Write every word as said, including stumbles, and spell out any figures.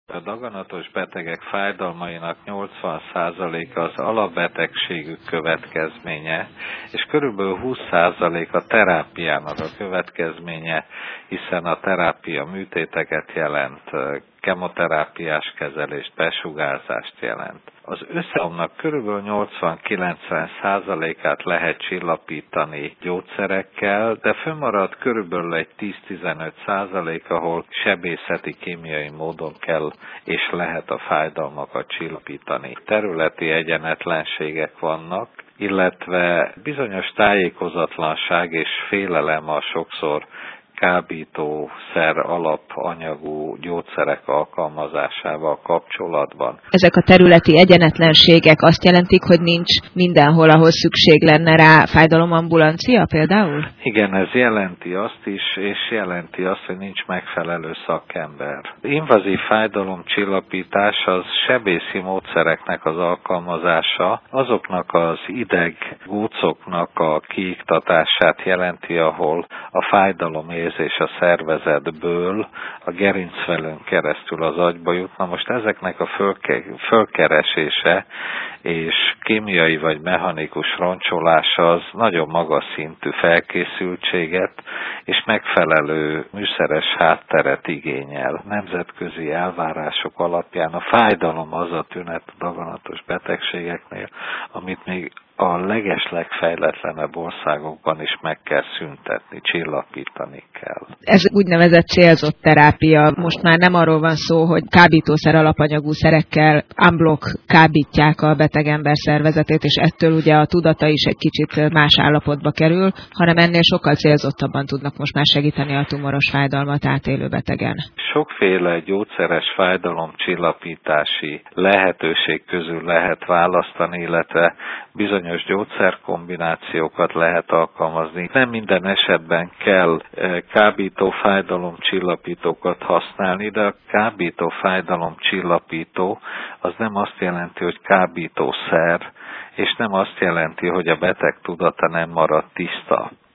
A daganatos betegek fájdalmainak nyolcvan százaléka az alapbetegségük következménye, és körülbelül húsz százalék a terápiának a következménye, hiszen a terápia műtéteket jelent, kemoterápiás kezelést, besugárzást jelent. Az összeomnak körülbelül nyolcvan-kilencven százalékát lehet csillapítani gyógyszerekkel, de fönnmarad körülbelül egy tíz-tizenöt százalék, ahol sebészeti kémiai módon kell és lehet a fájdalmakat csillapítani. Területi egyenetlenségek vannak, illetve bizonyos tájékozatlanság és félelem a sokszor kábítószer alapanyagú gyógyszerek alkalmazásával kapcsolatban. Ezek a területi egyenetlenségek azt jelentik, hogy nincs mindenhol, ahol szükség lenne rá fájdalomambulancia például? Igen, ez jelenti azt is, és jelenti azt, hogy nincs megfelelő szakember. Invazív fájdalomcsillapítás az sebészi módszereknek az alkalmazása, azoknak az ideggócoknak a kiiktatását jelenti, ahol a fájdalom és a szervezetből a gerincvelőn keresztül az agyba jut. Na most ezeknek a fölke, fölkeresése és kémiai vagy mechanikus roncsolása az nagyon magas szintű felkészültséget és megfelelő műszeres hátteret igényel. Nemzetközi elvárások alapján a fájdalom az a tünet a daganatos betegségeknél, amit még a legeslegfejletlenebb országokban is meg kell szüntetni, csillapítani kell. Ez úgynevezett célzott terápia. Most már nem arról van szó, hogy kábítószer alapanyagú szerekkel unblock kábítják a beteg ember szervezetét, és ettől ugye a tudata is egy kicsit más állapotba kerül, hanem ennél sokkal célzottabban tudnak most már segíteni a tumoros fájdalmat átélő betegen. Sokféle gyógyszeres fájdalomcsillapítási lehetőség közül lehet választani, illetve bizonyos gyógyszerkombinációkat lehet alkalmazni. Nem minden esetben kell kábító fájdalomcsillapítókat használni, de a kábító fájdalomcsillapító az nem azt jelenti, hogy kábítószer, és nem azt jelenti, hogy a beteg tudata nem marad tiszta.